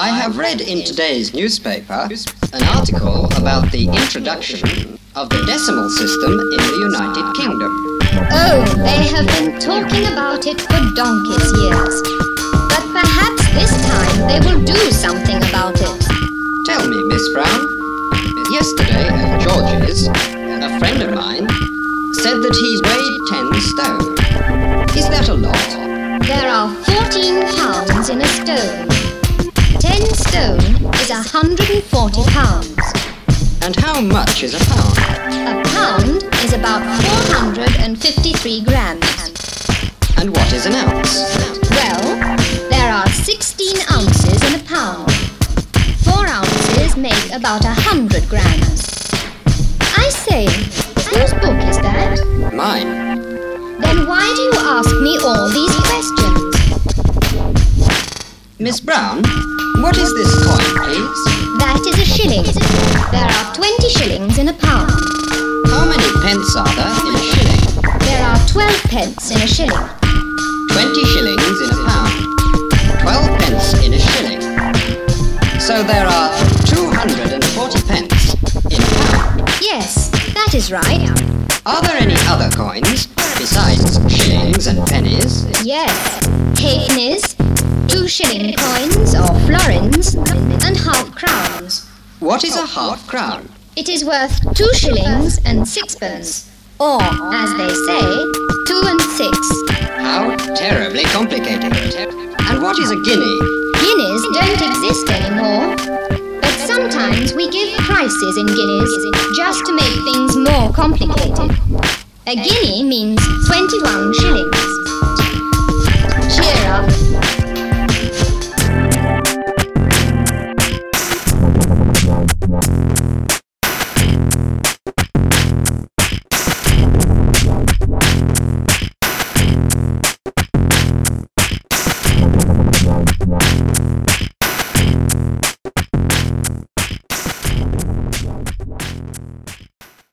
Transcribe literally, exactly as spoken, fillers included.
I have read in today's newspaper an article about the introduction of the decimal system in the United Kingdom. Oh, they have been talking about it for donkey's years. But perhaps this time they will do something about it. Tell me, Miss Brown, yesterday at George's, a friend of mine said that he weighed ten stone. Is that a lot? There are fourteen pounds in a stone. Ten stone is a hundred and forty pounds. And how much is a pound? A pound is about four hundred and fifty-three grams. And what is an ounce? Well, there are sixteen ounces in a pound. Four ounces make about a hundred grams. I say, whose book is that? Mine. Then why do you ask me all these questions? Miss Brown, what is this coin, please? That is a shilling. There are twenty shillings in a pound. How many pence are there in a shilling? There are twelve pence in a shilling. Twenty shillings in a pound. Twelve pence in a shilling. So there are two hundred and forty pence in a pound. Yes, that is right. Are there any other coins besides shillings and pennies? Yes, halfpennies, two shilling coins or florins, and half crowns. What is a half crown? It is worth two shillings and sixpence, or, as they say, two and six. How terribly complicated. And what is a guinea? Guineas don't exist anymore, but sometimes we give prices in guineas just to make things more complicated. A guinea means twenty-one shillings.